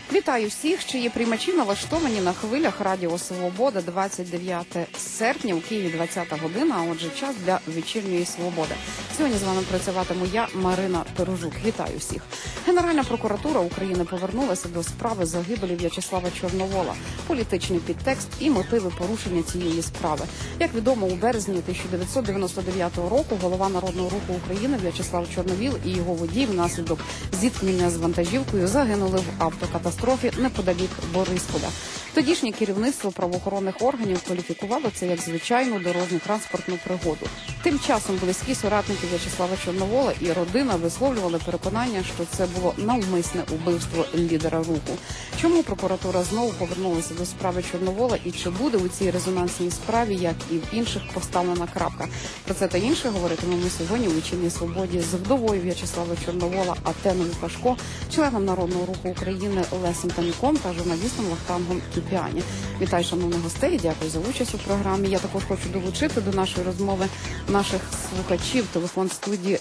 Вітаю всіх, чиї приймачі налаштовані на хвилях Радіо Свобода. 29 серпня, у Києві 20 година, а отже час для вечірньої свободи. Сьогодні з вами працюватиму я, Марина Торожук. Вітаю всіх. Генеральна прокуратура України повернулася до справи загибелі В'ячеслава Чорновола. Політичний підтекст і мотиви порушення цієї справи. Як відомо, у березні 1999 року голова Народного руху України В'ячеслав Чорновіл і його водій внаслідок зіткнення з вантажівкою загинули в автокатастрофі неподалік Борисполя. Тодішнє керівництво правоохоронних органів кваліфікувало це як звичайну дорожньо-транспортну пригоду. Тим часом близькі соратники В'ячеслава Чорновола і родина висловлювали переконання, що це було навмисне убивство лідера руху. Чому прокуратура знову повернулася до справи Чорновола і чи буде у цій резонансній справі, як і в інших, поставлена крапка? Про це та інше говоритимемо сьогодні у «Вечірній свободі» з вдовою В'ячеслава Чорновола Атеною Пашко, членом Народного руху України Лесем Танюком та журналістом Вахтангом Кіпіані. Вітаю, шановних гостей, дякую за участь у програмі. Я також хочу долучити до нашої розмови наших слухачів. Телефон студії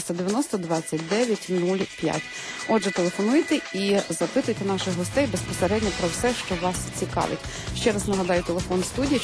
490-29-05. Отже, телефонуйте і запитуйте наших гостей безпосередньо про все, що вас цікавить. Ще раз нагадаю, телефон студії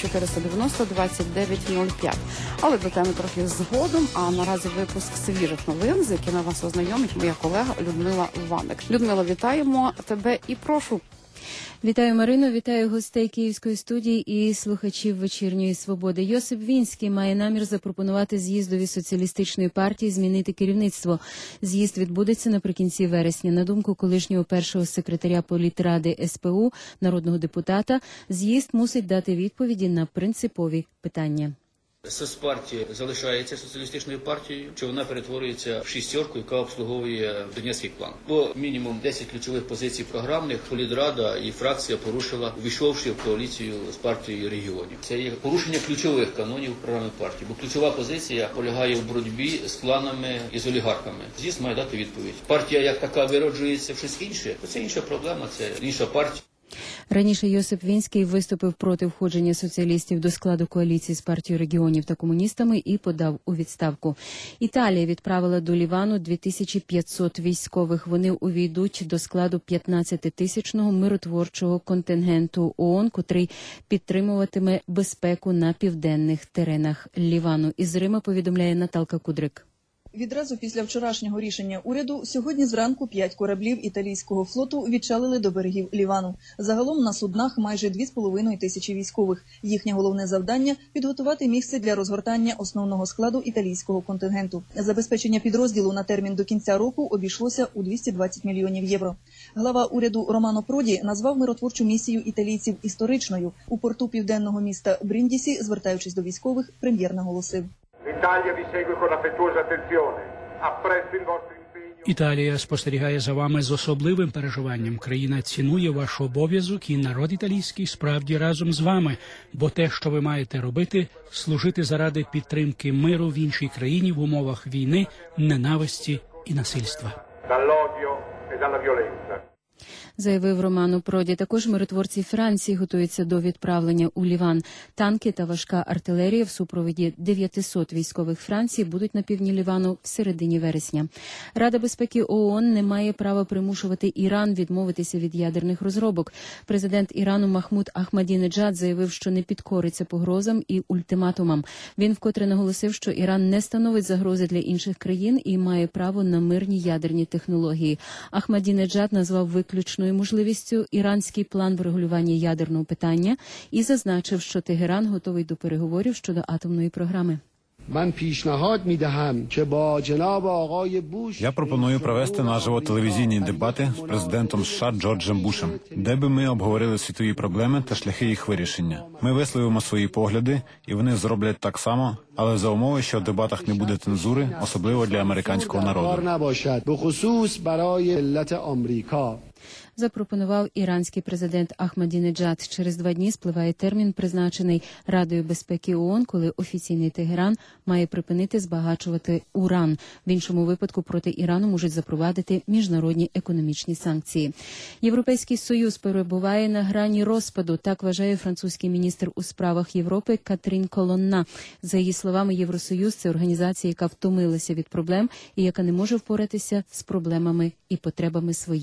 490-29-05. Але до теми трохи згодом, а наразі випуск свіжих новин, з якими вас ознайомить моя колега Людмила Ваник. Людмила, вітаємо тебе і прошу. Вітаю, Марино, вітаю гостей Київської студії і слухачів «Вечірньої свободи». Йосип Вінський має намір запропонувати з'їздові соціалістичної партії змінити керівництво. З'їзд відбудеться наприкінці вересня. На думку колишнього першого секретаря політради СПУ, народного депутата, з'їзд мусить дати відповіді на принципові питання. Соцпартія залишається соціалістичною партією, чи вона перетворюється в шістерку, яка обслуговує Донецький план. Бо мінімум 10 ключових позицій програмних політрада і фракція порушила, увійшовши в коаліцію з партією регіонів. Це є порушення ключових канонів програми партії, бо ключова позиція полягає в боротьбі з кланами і з олігархами. З'їзд має дати відповідь. Партія як така вироджується в щось інше, то це інша проблема, це інша партія. Раніше Йосип Вінський виступив проти входження соціалістів до складу коаліції з партією регіонів та комуністами і подав у відставку. Італія відправила до Лівану 2500 військових. Вони увійдуть до складу 15-тисячного миротворчого контингенту ООН, котрий підтримуватиме безпеку на південних теренах Лівану. Із Рима повідомляє Наталка Кудрик. Відразу після вчорашнього рішення уряду, сьогодні зранку 5 кораблів італійського флоту відчалили до берегів Лівану. Загалом на суднах майже 2500 військових. Їхнє головне завдання – підготувати місце для розгортання основного складу італійського контингенту. Забезпечення підрозділу на термін до кінця року обійшлося у 220 мільйонів євро. Глава уряду Романо Проді назвав миротворчу місію італійців історичною. У порту південного міста Бріндісі, звертаючись до військових, прем'єр наголосив. Італія спостерігає за вами з особливим переживанням. Країна цінує ваш обов'язок і народ італійський справді разом з вами. Бо те, що ви маєте робити, служити заради підтримки миру в іншій країні в умовах війни, ненависті і насильства. Заявив Романо Проді. Також миротворці Франції готуються до відправлення у Ліван. Танки та важка артилерія в супроводі 900 військових Франції будуть на півдні Лівану в середині вересня. Рада безпеки ООН не має права примушувати Іран відмовитися від ядерних розробок. Президент Ірану Махмуд Ахмадінеджад заявив, що не підкориться погрозам і ультиматумам. Він вкотре наголосив, що Іран не становить загрози для інших країн і має право на мирні ядерні технології. Ахмадінеджад назвав виключною можливістю іранський план врегулювання ядерного питання і зазначив, що Тегеран готовий до переговорів щодо атомної програми. Я пропоную провести наживо телевізійні дебати з президентом США Джорджем Бушем, де би ми обговорили світові проблеми та шляхи їх вирішення. Ми висловимо свої погляди, і вони зроблять так само, але за умови, що в дебатах не буде цензури, особливо для американського народу. Запропонував іранський президент Ахмадінеджад. Через 2 дні спливає термін, призначений Радою безпеки ООН, коли офіційний Тегеран має припинити збагачувати уран. В іншому випадку проти Ірану можуть запровадити міжнародні економічні санкції. Європейський Союз перебуває на грані розпаду, так вважає французький міністр у справах Європи Катрін Колонна. За її словами, Євросоюз – це організація, яка втомилася від проблем і яка не може впоратися з проблемами і потребами своїх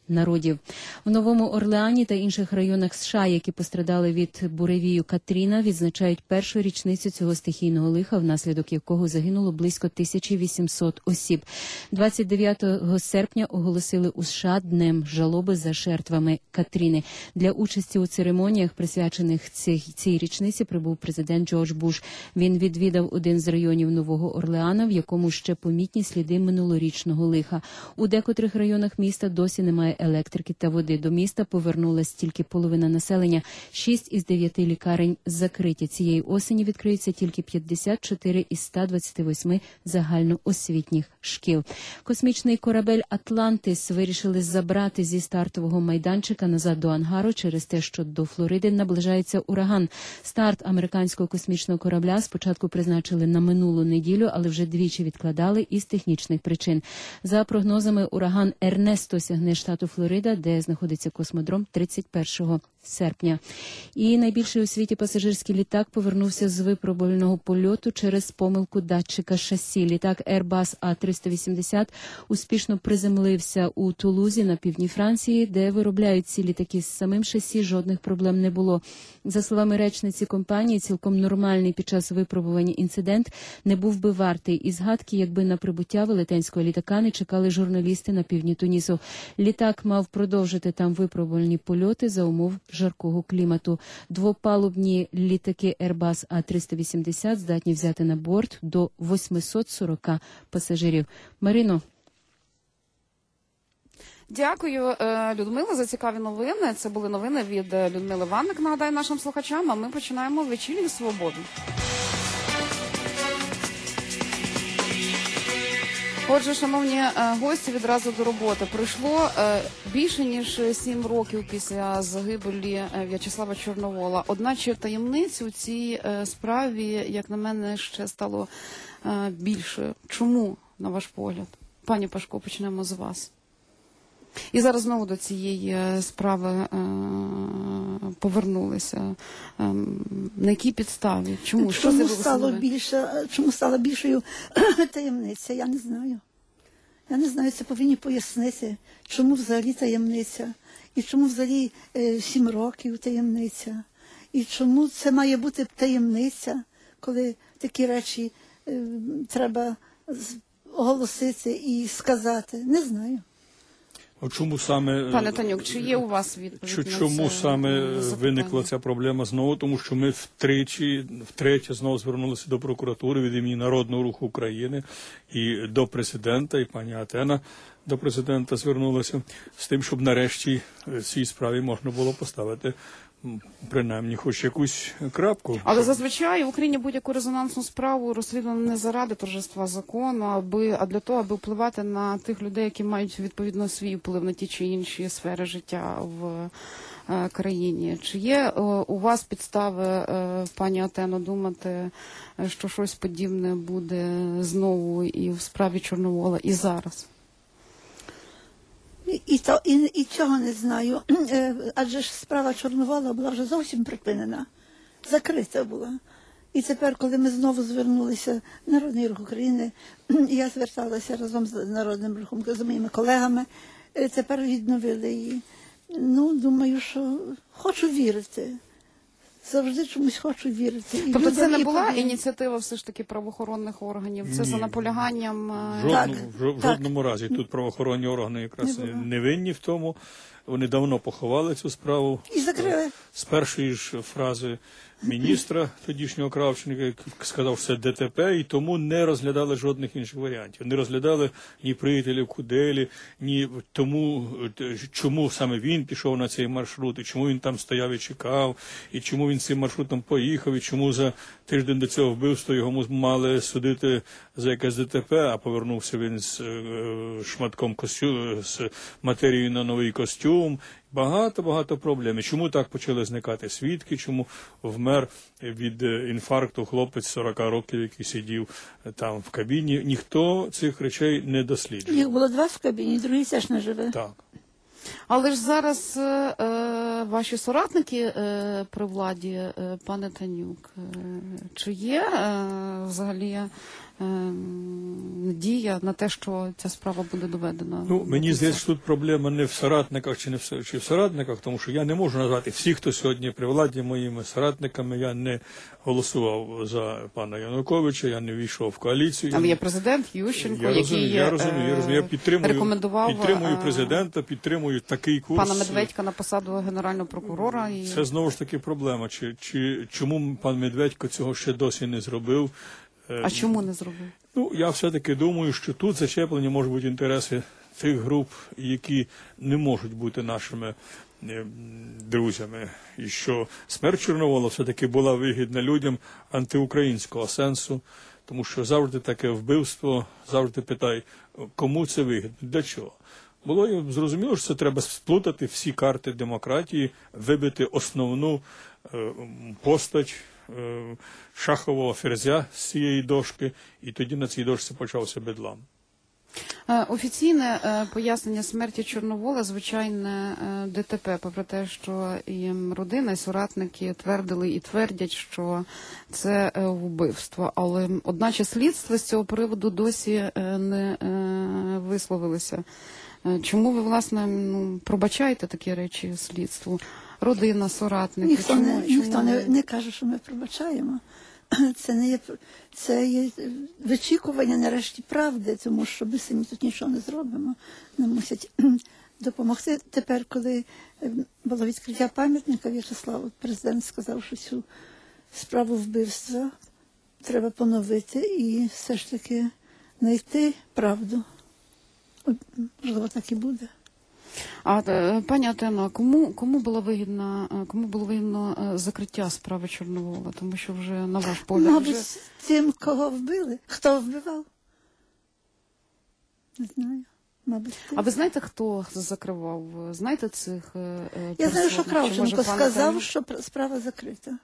народів. В Новому Орлеані та інших районах США, які пострадали від буревію Катріна, відзначають першу річницю цього стихійного лиха, внаслідок якого загинуло близько 1800 осіб. 29 серпня оголосили у США Днем жалоби за жертвами Катріни. Для участі у церемоніях, присвячених цій річниці, прибув президент Джордж Буш. Він відвідав один з районів Нового Орлеана, в якому ще помітні сліди минулорічного лиха. У декотрих районах міста досі немає електрики та води. До міста повернулась тільки половина населення. 6 із 9 лікарень закриті. Цієї осені відкриються тільки 54 із 128 загальноосвітніх шкіл. Космічний корабель «Атлантис» вирішили забрати зі стартового майданчика назад до ангару через те, що до Флориди наближається ураган. Старт американського космічного корабля спочатку призначили на минулу неділю, але вже двічі відкладали із технічних причин. За прогнозами, ураган «Ернесто» сягне штату Флорида, де знаходиться космодром, 31 серпня. І найбільший у світі пасажирський літак повернувся з випробувального польоту через помилку датчика шасі. Літак Airbus A380 успішно приземлився у Тулузі на півдні Франції, де виробляють ці літаки. З самим шасі жодних проблем не було. За словами речниці компанії, цілком нормальний під час випробування інцидент не був би вартий і згадки, якби на прибуття велетенського літака не чекали журналісти на півдні Тунісу. Літак мав продовжити там випробувальні польоти за умов жаркого клімату. Двопалубні літаки Airbus A380 здатні взяти на борт до 840 пасажирів. Марино. Дякую, Людмила, за цікаві новини. Це були новини від Людмили Ванник, нагадаю нашим слухачам, а ми починаємо вечірню свободу. Отже, шановні гості, відразу до роботи. Пройшло більше, ніж 7 років після загибелі В'ячеслава Чорновола. Одначе таємниць у цій справі, як на мене, ще стало більше. Чому, на ваш погляд? Пані Пашко, почнемо з вас. І зараз знову до цієї справи повернулися. На якій підставі? Чому? Чому стала більшою таємниця? Я не знаю. Я не знаю, це повинні пояснити, чому взагалі таємниця, і чому взагалі 7 років таємниця, і чому це має бути таємниця, коли такі речі треба оголосити і сказати. Не знаю. Чому саме, пане Танюк, чи є у вас відповідь? Чому саме виникла ця проблема знову? Тому що ми втретє знову звернулися до прокуратури від імені Народного Руху України і до президента, і пані Атена до президента звернулася з тим, щоб нарешті цій справі можна було поставити принаймні хоч якусь крапку. Але зазвичай в Україні будь-яку резонансну справу розслідувано не заради торжества закону, а для того, аби впливати на тих людей, які мають відповідно свій вплив на ті чи інші сфери життя в країні. Чи є у вас підстави, пані Атено, думати, що щось подібне буде знову і в справі Чорновола, і зараз? І цього не знаю, адже ж справа Чорновола була вже зовсім припинена, закрита була. І тепер, коли ми знову звернулися в Народний Рух України, я зверталася разом з Народним Рухом, з моїми колегами, тепер відновили її. Ну, думаю, що хочу вірити. Завжди чомусь хочу вірити. І тобто це не була ініціатива все ж таки правоохоронних органів? Це за наполяганням? В жодному разі. Тут правоохоронні органи якраз не винні в тому. Вони давно поховали цю справу. І закрили. З першої ж фрази міністра тоді,шнього Кравченка, який сказав, що це ДТП, і тому не розглядали жодних інших варіантів. Не розглядали ні приятелів Куделі, ні тому, чому саме він пішов на цей маршрут, і чому він там стояв і чекав, і чому він цим маршрутом поїхав, і чому за тиждень до цього вбивства його мали судити за якесь ДТП, а повернувся він з шматком з матерією на новий костюм. Багато проблем. Чому так почали зникати свідки, чому вмер від інфаркту хлопець 40 років, який сидів там в кабіні. Ніхто цих речей не досліджував. Їх було 2 в кабіні, другий теж не живе. Так. Але ж зараз ваші соратники при владі, пане Танюк, чи є взагалі надія на те, що ця справа буде доведена? Ну, мені здається, що тут проблема не в соратниках чи в соратниках, тому що я не можу назвати всіх, хто сьогодні при владі, моїми соратниками. Я не голосував за пана Януковича, я не війшов в коаліцію. Там є президент Ющенко, який я розумію. Я підтримую президента, підтримую такий курс. Пана Медведька на посаду генерального прокурора. Це знову ж таки проблема. Чому пан Медведько цього ще досі не зробив? А чому не зробив? Ну, я все-таки думаю, що тут зачеплені можуть бути інтереси тих груп, які не можуть бути нашими друзями. І що смерть Чорновола все-таки була вигідна людям антиукраїнського сенсу, тому що завжди таке вбивство, завжди питай, кому це вигідно, для чого. Було зрозуміло, що це треба сплутати всі карти демократії, вибити основну постать шахового ферзя з цієї дошки, і тоді на цій дошці почався бедлам. Офіційне пояснення смерті Чорновола, звичайне ДТП, попри те, що і родина, і соратники твердили і твердять, що це вбивство. Але одначе слідство з цього приводу досі не висловилося. Чому ви, власне, пробачаєте такі речі слідству? Родина, соратники? Ніхто не каже, що ми пробачаємо. Це є вичікування нарешті правди, тому що ми самі тут нічого не зробимо. Нам мусять допомогти. Тепер, коли було відкриття пам'ятника В'ячеславу, президент сказав, що цю справу вбивства треба поновити і все ж таки знайти правду. Можливо, так і буде. А пані Атено, кому було вигідно закриття справи Чорновола? Тому що вже на ваш погляд мабуть, тим, кого вбили. Хто вбивав? Не знаю. Мабуть, тим. А ви знаєте, хто закривав? Знаєте цих персон? Я знаю, що Кравченко сказав, Танюк? що справа закрита.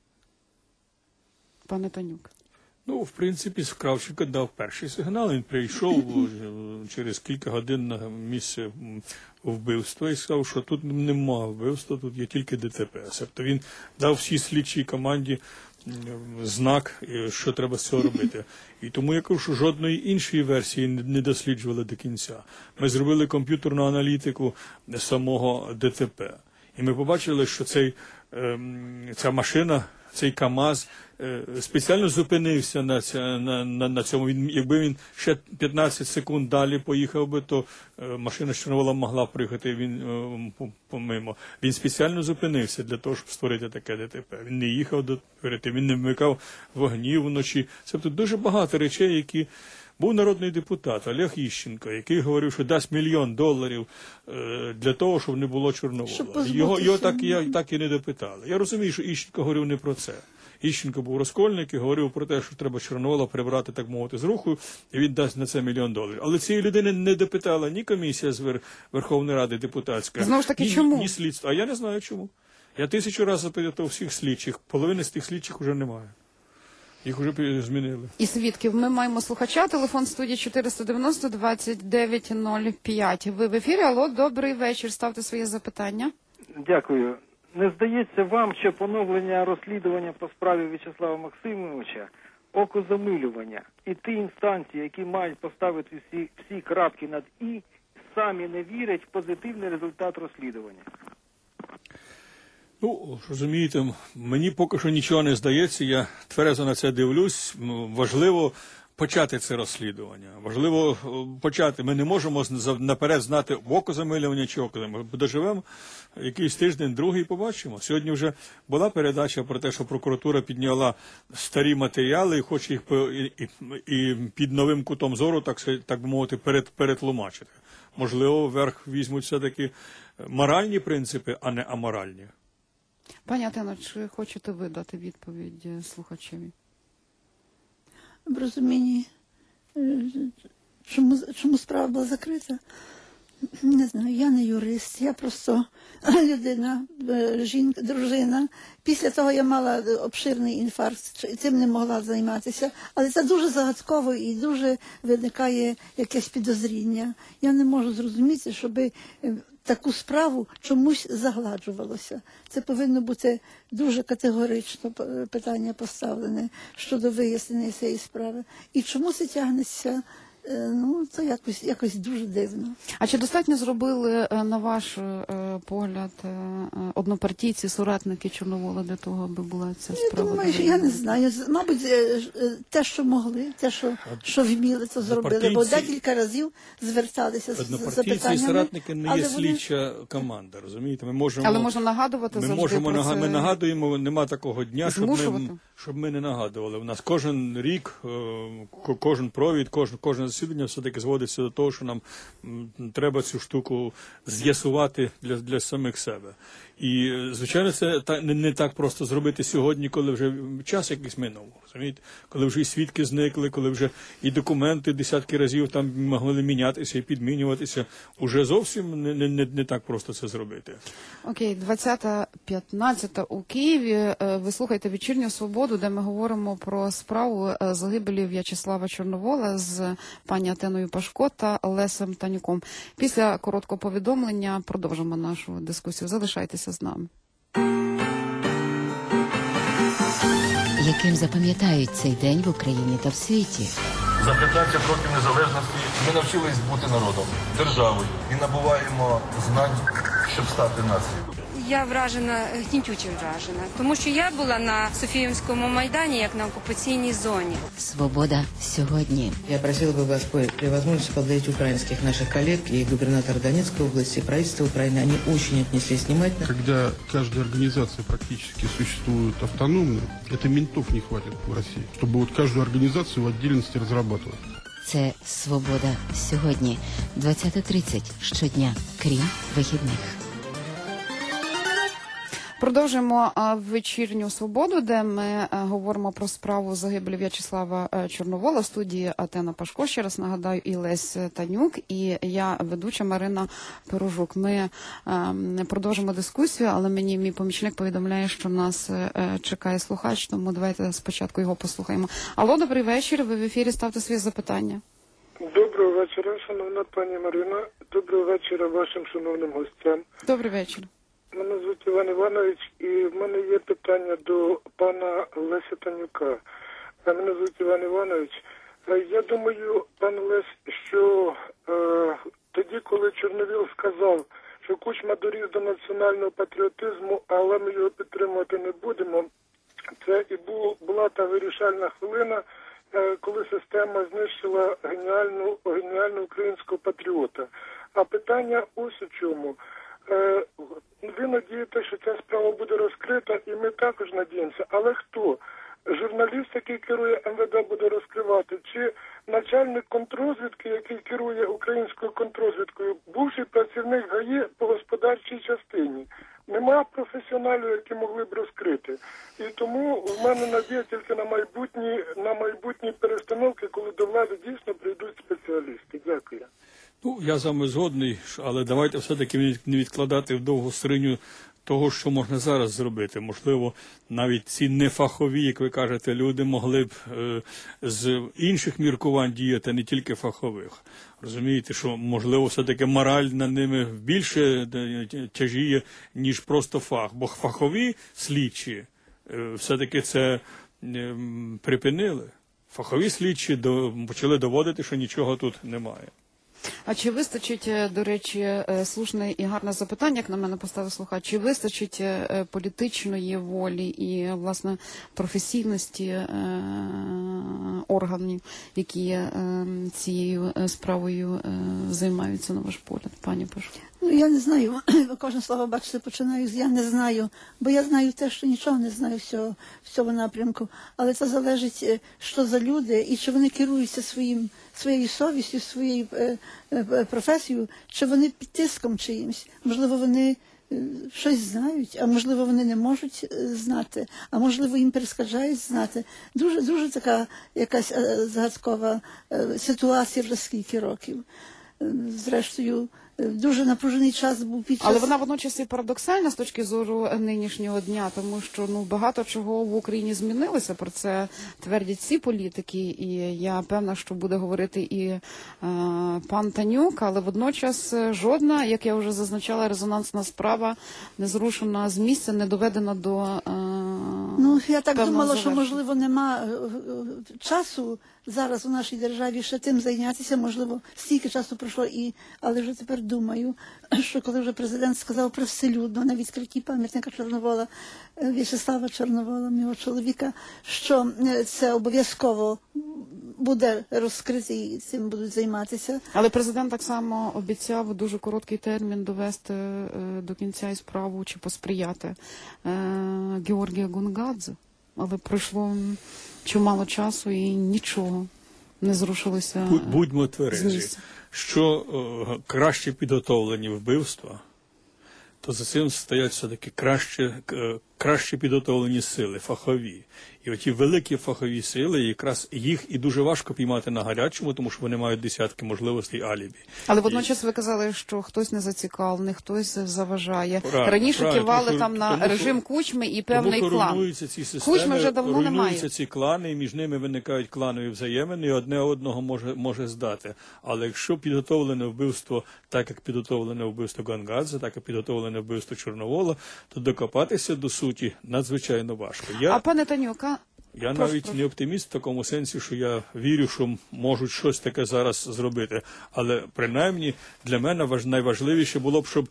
Пане Танюк. Ну, в принципі, Кравченко дав перший сигнал. Він прийшов через кілька годин на місце вбивства і сказав, що тут немає вбивства, тут є тільки ДТП. Тобто він дав всій слідчій команді знак, що треба з цього робити. І тому я кажу, що жодної іншої версії не досліджували до кінця. Ми зробили комп'ютерну аналітику самого ДТП. І ми побачили, що ця машина, цей КАМАЗ спеціально зупинився на цьому. Якби він ще 15 секунд далі поїхав би, то машина Чорновола могла приїхати помимо. Він спеціально зупинився для того, щоб створити таке ДТП. Він не їхав перед тим, він не вмикав вогнів вночі. Це тут дуже багато речей, які... Був народний депутат Олег Іщенко, який говорив, що дасть $1 мільйон для того, щоб не було Чорновола. Його так і не допитали. Я розумію, що Іщенко говорив не про це. Іщенко був розкольник і говорив про те, що треба Чорновола прибрати, так мовити, з руху, і він дасть на це $1 мільйон. Але цієї людини не допитала ні комісія з Верховної Ради депутатська, знову ж таки, чому? Ні слідство. А я не знаю чому. Я 1000 разів запитав всіх слідчих, половини з тих слідчих вже немає. Їх вже змінили. І свідків. Ми маємо слухача. Телефон студії 490-2905. Ви в ефірі. Алло, добрий вечір. Ставте своє запитання. Дякую. Не здається вам, що поновлення розслідування по справі В'ячеслава Максимовича – окозамилювання, і ті інстанції, які мають поставити всі крапки над «і», самі не вірять в позитивний результат розслідування? Ну, розумієте, мені поки що нічого не здається, я тверезо на це дивлюсь. Важливо почати це розслідування. Важливо почати. Ми не можемо наперед знати, окозамилювання чи окозамилювання. Доживемо якийсь тиждень, другий, побачимо. Сьогодні вже була передача про те, що прокуратура підняла старі матеріали і хоче їх і під новим кутом зору, так би мовити, перетлумачити. Можливо, вверх візьмуть все-таки моральні принципи, а не аморальні. Пані Атено, чи хочете ви дати відповідь слухачеві? В розумінні, чому справа була закрита? Не знаю, я не юрист, я просто людина, жінка, дружина. Після того я мала обширний інфаркт, і цим не могла займатися. Але це дуже загадково і дуже виникає якесь підозріння. Я не можу зрозуміти, щоб таку справу чомусь загладжувалося. Це повинно бути дуже категорично питання поставлене щодо вияснення цієї справи. І чому це тягнеться Ну, це якось дуже дивно. А чи достатньо зробили, на ваш погляд, однопартійці, соратники Чорновола для того, аби була ця справа? Я не знаю. Мабуть, те, що могли, те, що вміли, це зробили. Бо декілька разів зверталися з запитаннями. Однопартійці і соратники не є слідча команда, розумієте? Але можна нагадувати завжди про це. Ми нагадуємо, нема такого дня, щоб ми не нагадували. У нас кожен рік, кожен провід, кожне засідання все-таки зводиться до того, що нам треба цю штуку з'ясувати для самих себе. І, звичайно, це не так просто зробити сьогодні, коли вже час якийсь минув, розумієте? Коли вже і свідки зникли, коли вже і документи десятки разів там могли мінятися і підмінюватися. Уже зовсім не так просто це зробити. Окей, 20-15 у Києві. Ви слухаєте «Вечірню свободу», де ми говоримо про справу загибелі В'ячеслава Чорновола з пані Атеною Пашко та Лесем Танюком. Після короткого повідомлення продовжимо нашу дискусію. Залишайтеся з нами. Яким запам'ятають цей день в Україні та в світі? За 15 років незалежності ми навчились бути народом, державою і набуваємо знань, щоб стати нацією. Я вражена, гнітюче вражена, тому що я була на Софіївському майдані, як на окупаційній зоні. Свобода сьогодні. Я просила бы вас при возможности поблагодарить украинских наших коллег и губернатора Донецкой области, и правительства Украины. Они очень отнеслись внимательно. Когда каждая организация практически существует автономно, это ментов не хватит в России, чтобы вот каждую организацию в отдельности разрабатывать. Це «Свобода сьогодні». 20:30 щодня, крім вихідних. Продовжуємо «Вечірню свободу», де ми говоримо про справу загибелі В'ячеслава Чорновола. В студії Атена Пашко, ще раз нагадаю, і Лесь Танюк, і я, ведуча Марина Перужук. Ми продовжимо дискусію, але мені мій помічник повідомляє, що нас чекає слухач, тому давайте спочатку його послухаємо. Алло, добрий вечір, ви в ефірі, ставте свої запитання. Доброго вечора, шановна пані Марина. Доброго вечора вашим шановним гостям. Добрий вечір. Мене звуть Іван Іванович, і в мене є питання до пана Леся Танюка. Мене звуть Іван Іванович. Я думаю, пан Лесь, що тоді, коли Чорновіл сказав, що Кучма доріс до національного патріотизму, але ми його підтримувати не будемо, це і була та вирішальна хвилина, коли система знищила геніального українського патріота. А питання ось у чому. Ви надієте, що ця справа буде розкрита, і ми також надіємося. Але хто? Журналіст, який керує МВД, буде розкривати? Чи начальник контррозвідки, який керує українською контррозвідкою, бувший працівник ГАІ по господарчій частині? Нема професіоналів, які могли б розкрити. І тому в мене надія тільки на майбутні перестановки, коли до влади дійсно прийдуть спеціалісти. Дякую. Ну, я з вами згодний, але давайте все-таки не відкладати в довгу скриню того, що можна зараз зробити. Можливо, навіть ці нефахові, як ви кажете, люди могли б з інших міркувань діяти, не тільки фахових. Розумієте, що, можливо, все-таки мораль над ними більше тяжіє, ніж просто фах. Бо фахові слідчі все-таки це припинили. Фахові слідчі почали доводити, що нічого тут немає. А чи вистачить, до речі, слушне і гарне запитання, як на мене поставив слухач, чи вистачить політичної волі і, власне, професійності органів, які цією справою займаються, на ваш погляд, пані Пашко? Ну, я не знаю. Кожне слово, бачите, починаю з «я не знаю», бо я знаю те, що нічого не знаю в цьому напрямку. Але це залежить, що за люди, і чи вони керуються своєю совістю, своєю професією, чи вони під тиском чиїмсь. Можливо, вони щось знають, а можливо, вони не можуть знати, а можливо, їм перешкоджають знати. Дуже така якась загадкова ситуація вже скільки років. Зрештою, дуже напружений час був під час... Але вона водночас і парадоксальна з точки зору нинішнього дня, тому що багато чого в Україні змінилося, про це твердять всі політики, і я певна, що буде говорити і пан Танюк, але водночас жодна, як я вже зазначала, резонансна справа не зрушена з місця, не доведена до Ну, я так певного думала, що, завершення. можливо, нема часу зараз у нашій державі ще тим зайнятися, можливо, стільки часу пройшло, але вже тепер думаю, що коли вже президент сказав привселюдно на відкритті пам'ятника Чорновола, В'ячеслава Чорновола, мого чоловіка, що це обов'язково буде розкрите і цим будуть займатися. Але президент так само обіцяв у дуже короткий термін довести до кінця і справу чи посприяти Георгія Гонгадзе. Але пройшло чимало часу і нічого не зрушилося Будьмо з тверезі, місця. що краще підготовлені вбивства, то за цим стоять все-таки краще підготовлені сили, фахові. І оті великі фахові сили, якраз їх і дуже важко піймати на гарячому, тому що вони мають десятки можливостей алібі. Але водночас ви казали, що хтось не зацікавлений, хтось заважає. Правильно, Раніше правильно, кивали тому що- там на тому що- режим Кучми і певний Тому що клан. руйнуються ці системи, Кучми вже давно немає. руйнуються ці клани, і між ними виникають кланові взаємини, і одне одного може здати. Але якщо підготовлене вбивство, так як підготовлене вбивство Гонгадзе, так і підготовлене вбивство Чорновола, то докопатися до суті надзвичайно важко. А пане Танюка, Я прошу, навіть не оптиміст в такому сенсі, що я вірю, що можуть щось таке зараз зробити. Але принаймні для мене найважливіше було б, щоб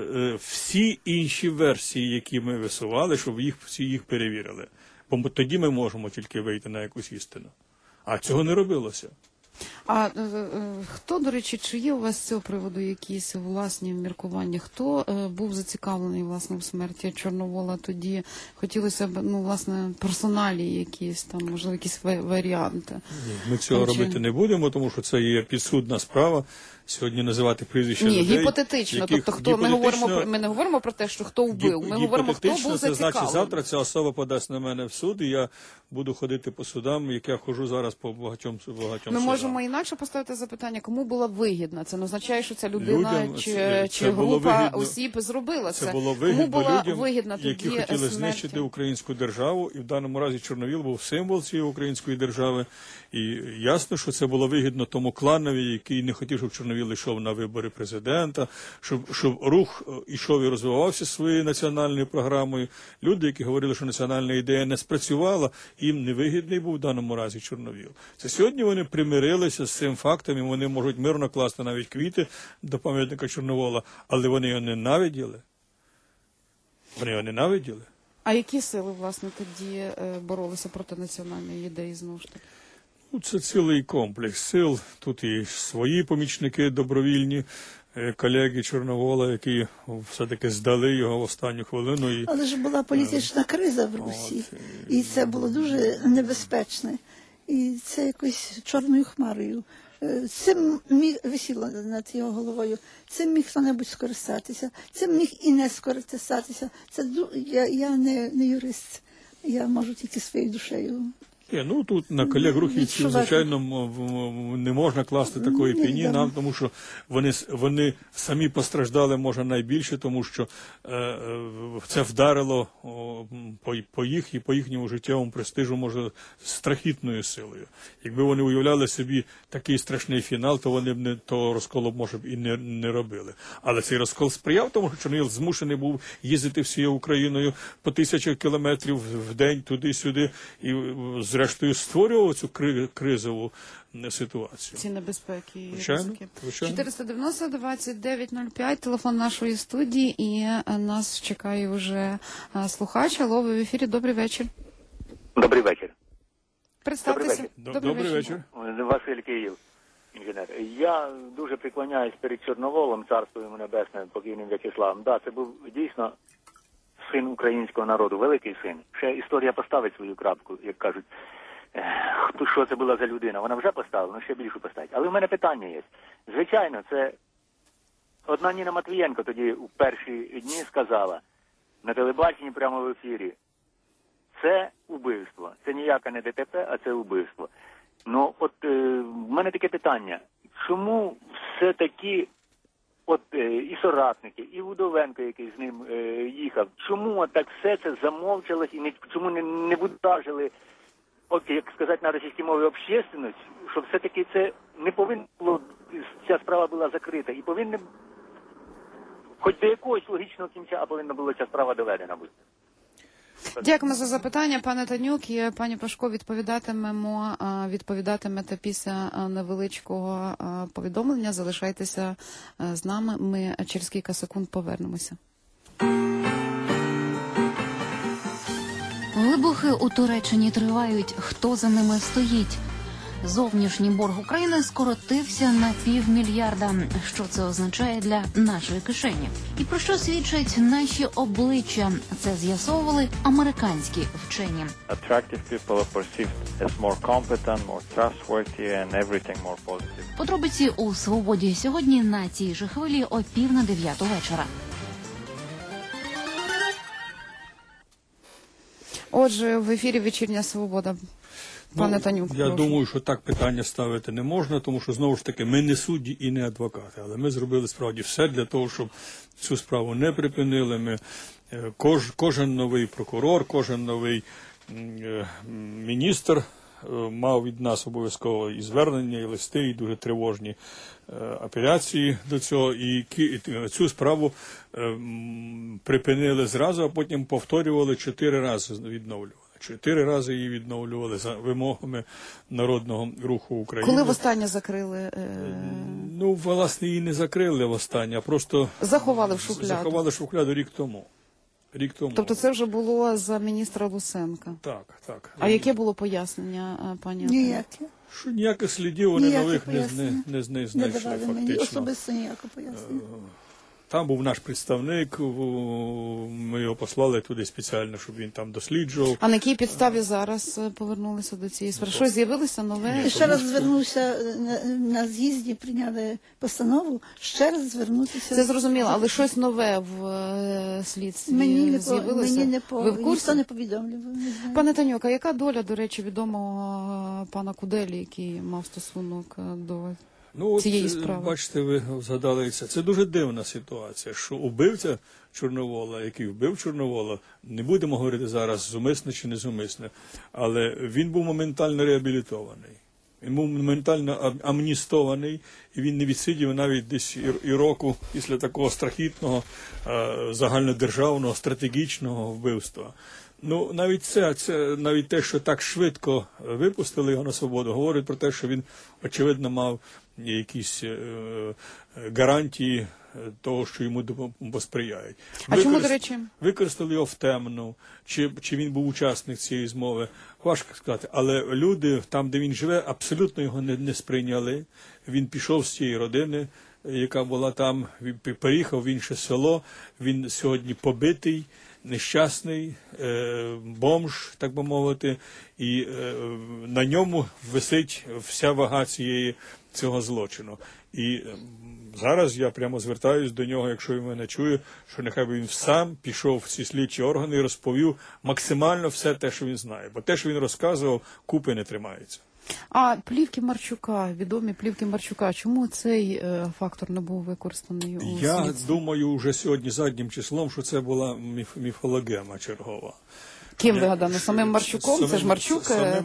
всі інші версії, які ми висували, щоб всі їх перевірили. Бо тоді ми можемо тільки вийти на якусь істину. А цього не робилося. А хто, до речі, чи є у вас з цього приводу якісь власні міркування? Хто був зацікавлений, власне, в смерті Чорновола тоді? Хотілося б, власне, персоналі якісь там, можливо, якісь варіанти. Ми цього робити не будемо, тому що це є підсудна справа. Сьогодні називати прізвища людей. Ні, гіпотетично. Тобто, хто ми не говоримо про те, що хто вбив. Ми говоримо, хто був зацікавлений. Це значить, завтра ця особа подасть на мене в суд, і я буду ходити по судам, як я ходжу зараз по багатьом судам. Ми можемо інакше поставити запитання, кому була вигідна. Це не означає, що ця людина чи група осіб зробила це. Це було кому була людям, вигідна тоді які хотіли смерті? знищити українську державу, і в даному разі Чорновіл був символ цієї української держави. І ясно, що це було вигідно тому кланові, який не хотів, щоб Чорновіл йшов на вибори президента, щоб рух ішов і розвивався своєю національною програмою. Люди, які говорили, що національна ідея не спрацювала, їм невигідний був в даному разі Чорновіл. Це сьогодні вони примирилися з цим фактом, і вони можуть мирно класти навіть квіти до пам'ятника Чорновола, але вони його ненавиділи. Вони його ненавиділи. А які сили, власне, тоді боролися проти національної ідеї, знову ж таки? Це цілий комплекс сил. Тут і свої помічники добровільні, колеги Чорновола, які все-таки здали його в останню хвилину. Але ж була політична криза в Русі, і це було дуже небезпечне. І це якось чорною хмарою. Цим висіло над його головою, цим міг хто-небудь скористатися, цим міг і не скористатися. Я не юрист, я можу тільки своєю душею. Тут на колег рухівців, звичайно, не можна класти такої пені нам, тому що вони самі постраждали, може, найбільше, тому що це вдарило по їх і по їхньому життєвому престижу, може, страхітною силою. Якби вони уявляли собі такий страшний фінал, то вони б того розколу, може, і не робили. Але цей розкол сприяв тому, що Чорновіл змушений був їздити всією Україною по 1000 кілометрів в день туди-сюди, і зрештою створював цю кризову ситуацію. Ці небезпеки. Звичайно. 490-2905, телефон нашої студії, і нас чекає вже слухач. Алло, ви в ефірі, добрий вечір. Добрий вечір. Представтеся. Добрий вечір. Василь Київ, інженер. Я дуже преклоняюсь перед Чорноволом, царство йому небесне, покійним В'ячеславом. Да, це був дійсно син українського народу, великий син. Ще історія поставить свою крапку, як кажуть. Що це була за людина? Вона вже поставила, ще більше поставить. Але в мене питання є. Звичайно, це одна Ніна Матвієнко тоді у перші дні сказала на телебаченні прямо в ефірі. Це убивство. Це ніяке не ДТП, а це убивство. Ну, от в мене таке питання. Чому все-таки і соратники, і Удовенко, який з ним їхав, чому так все це замовчалось і чому не будажили, як сказати на російській мові, общественність, що все-таки це не повинно було, ця справа була закрита, і повинна, хоч до якогось логічного кінця, повинна була ця справа доведена бути. Дякуємо за запитання, пане Танюк. І пані Пашко, відповідатимете після невеличкого повідомлення. Залишайтеся з нами. Ми через кілька секунд повернемося. Вибухи у Туреччині тривають. Хто за ними стоїть? Зовнішній борг України скоротився на $500 мільярда. Що це означає для нашої кишені? І про що свідчать наші обличчя? Це з'ясовували американські вчені. Подробиці у «Свободі» сьогодні на цій же хвилі о 8:50 вечора. Отже, в ефірі «Вечірня Свобода». Пане Танюк, я думаю, що так питання ставити не можна, тому що, знову ж таки, ми не судді і не адвокати, але ми зробили справді все для того, щоб цю справу не припинили. Ми, кожен новий прокурор, кожен новий міністр мав від нас обов'язково і звернення, і листи, і дуже тривожні апеляції до цього, і цю справу припинили зразу, а потім повторювали 4 рази, відновлювали. 4 рази її відновлювали за вимогами Народного руху України. Коли востаннє закрили? Ну, власне, її не закрили востаннє, а просто заховали в шухляду. Заховали в шухляду рік тому. Тобто це вже було за міністра Луценка? Так. А яке було пояснення, пані? Ніяке. Що ніяких слідів вони нових не знайшли, фактично. Мені особисто ніякого пояснення. Там був наш представник, ми його послали туди спеціально, щоб він там досліджував. А на якій підставі зараз повернулися до цієї справи? Що, з'явилося нове? Ще раз звернувся на з'їзді, прийняли постанову, ще раз звернутися. Це зрозуміло, але щось нове в слідстві з'явилося? Мені ніхто не повідомлював. Пане Танюк, а яка доля, до речі, відомого пана Куделі, який мав стосунок до цієї справи? Бачите, ви згадали це. Це дуже дивна ситуація, що убивця Чорновола, який вбив Чорновола, не будемо говорити зараз, зумисне чи незумисне, але він був моментально реабілітований. Він був моментально амністований, і він не відсидів навіть десь і року після такого страхітного, загальнодержавного, стратегічного вбивства. Ну, навіть те, що так швидко випустили його на свободу, говорить про те, що він, очевидно, мав якісь гарантії того, що йому посприяють. А чому, до речі? Використали його в темну, чи він був учасник цієї змови, важко сказати. Але люди, там, де він живе, абсолютно його не сприйняли. Він пішов з цієї родини, яка була там, він переїхав в інше село, він сьогодні побитий, нещасний, бомж, так би мовити, і на ньому висить вся вага цього злочину. І зараз я прямо звертаюсь до нього, якщо він мене чує, що нехай би він сам пішов в ці слідчі органи і розповів максимально все те, що він знає. Бо те, що він розказував, купи не тримається. А плівки Марчука, відомі плівки Марчука, чому цей фактор не був використаний у слідстві? Я думаю, вже сьогодні заднім числом, що це була міфологема чергова. Ким вигадано? Самим Марчуком? Це ж Марчук?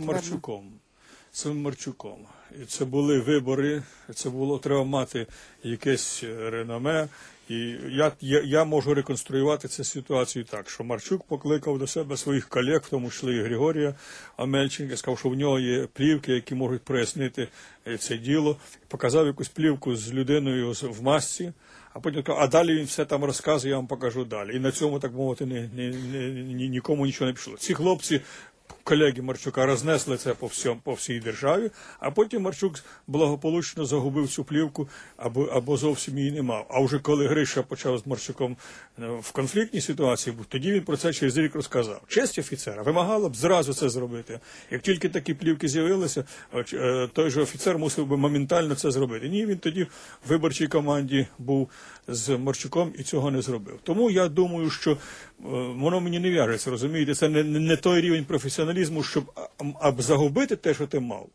Самим Марчуком. І це були вибори, треба мати якесь реноме. І я можу реконструювати цю ситуацію так, що Марчук покликав до себе своїх колег, в тому числі і Григорія Амельченка, сказав, що в нього є плівки, які можуть прояснити це діло. Показав якусь плівку з людиною в масці, а потім сказав, а далі він все там розказує, я вам покажу далі. І на цьому, так мовити, нікому нічого не пішло. Ці хлопці, колеги Марчука, рознесли це по всій державі, а потім Марчук благополучно загубив цю плівку або зовсім її не мав. А вже коли Гриша почав з Марчуком в конфліктній ситуації, тоді він про це через рік розказав. Честь офіцера вимагала б зразу це зробити. Як тільки такі плівки з'явилися, той же офіцер мусив би моментально це зробити. Ні, він тоді в виборчій команді був з Марчуком і цього не зробив. Тому я думаю, що воно мені не в'яжеться, розумієте? Це не той рівень професіоналізму, щоб загубити те, що ти мав.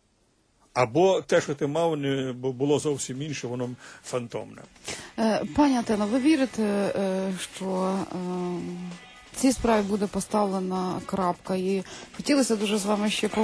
Або те, що ти мав, було зовсім інше, воно фантомне. Пані Атено, ви вірите, що в цій справі буде поставлена крапка? І хотілося дуже з вами ще